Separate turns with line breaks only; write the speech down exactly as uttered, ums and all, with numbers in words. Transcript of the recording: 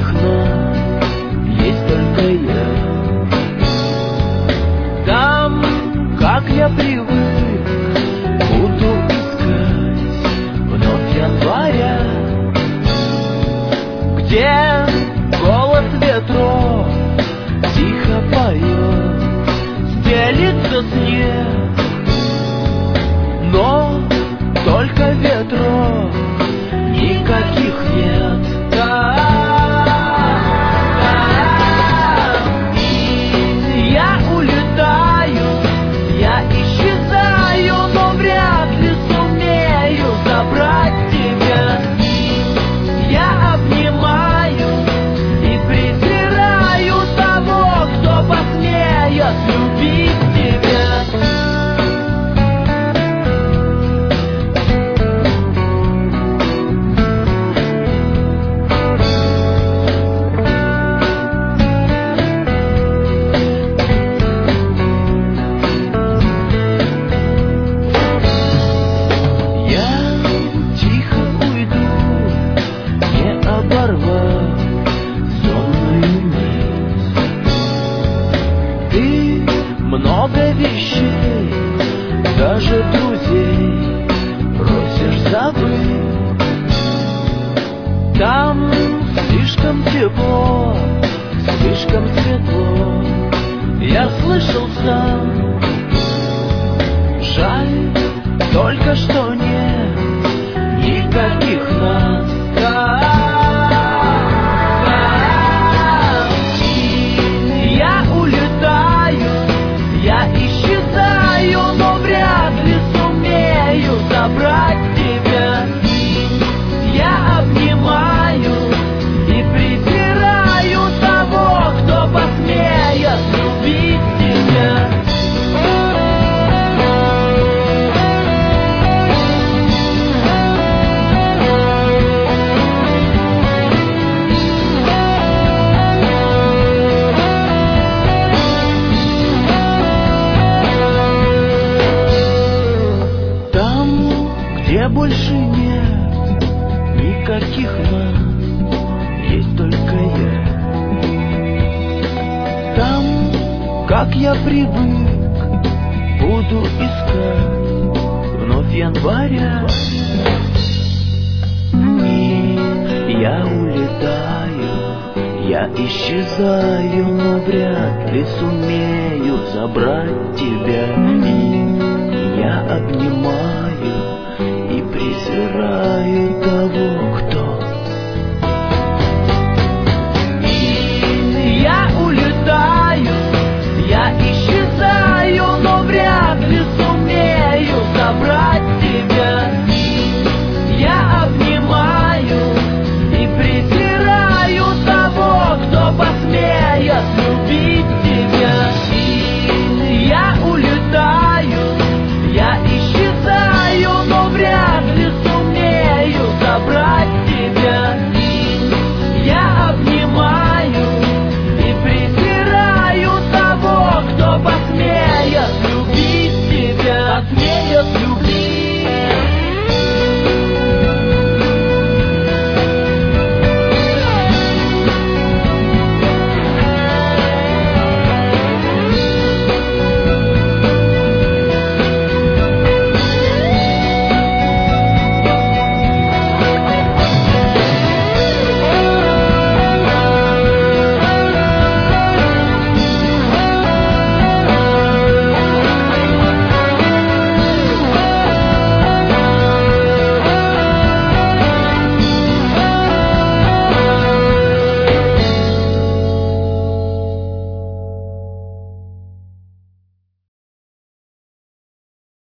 никаких нас, есть только я. Там, как я привык, буду искать вновь января, где голос ветров тихо поет, стелится снег, но только ветров никаких нет. И я улетаю, я исчезаю, но вряд ли сумею забрать тебя. Я обнимаю и презираю того, кто посмеет любить тебя. Много вещей, даже друзей просишь забыть. Там слишком тепло, слишком светло, я слышал сам. Жаль только, что нет никаких нас. Я улетаю, я исчезаю, но вряд ли сумею забрать тебя. Я обнимаю и презираю того, кто посмеет любить тебя. Где больше нет никаких нас, есть только я. Там, как я привык, буду искать вновь января. И я улетаю, я исчезаю, но вряд ли сумею забрать тебя. И я обнимаю и презираю того,